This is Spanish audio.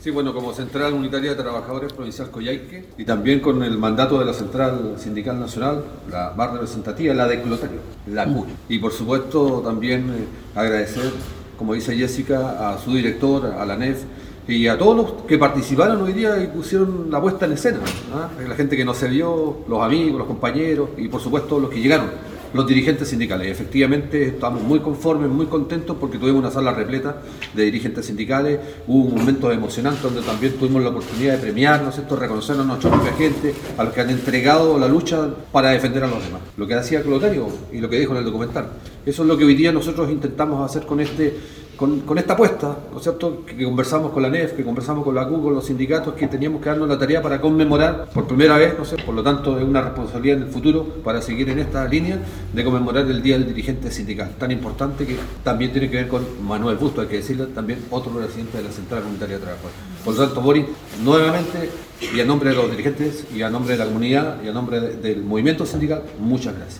Sí, bueno, como Central Unitaria de Trabajadores Provincial Coyhaique y también con el mandato de la Central Sindical Nacional, la más representativa, la de Clotario, la CUT. Y por supuesto también agradecer, como dice Jessica, a su director, a la NEF y a todos los que participaron hoy día y pusieron la puesta en escena, ¿no? La gente que nos vio, los amigos, los compañeros y por supuesto los que llegaron. Los dirigentes sindicales. Efectivamente estamos muy conformes, muy contentos porque tuvimos una sala repleta de dirigentes sindicales, hubo un momento emocionante donde también tuvimos la oportunidad de premiarnos, reconocernos a nuestra propia gente, a los que han entregado la lucha para defender a los demás. Lo que hacía Clotario y lo que dijo en el documental. Eso es lo que hoy día nosotros intentamos hacer con esta apuesta, ¿no es cierto? Que conversamos con la NEF, que conversamos con la CUT, con los sindicatos, que teníamos que darnos la tarea para conmemorar por primera vez, no sé, por lo tanto es una responsabilidad en el futuro para seguir en esta línea de conmemorar el Día del Dirigente Sindical, tan importante que también tiene que ver con Manuel Busto, hay que decirle, también otro presidente de la Central Unitaria de Trabajadores. Por lo tanto, Boris, nuevamente, y a nombre de los dirigentes, y a nombre de la comunidad, y a nombre del movimiento sindical, muchas gracias.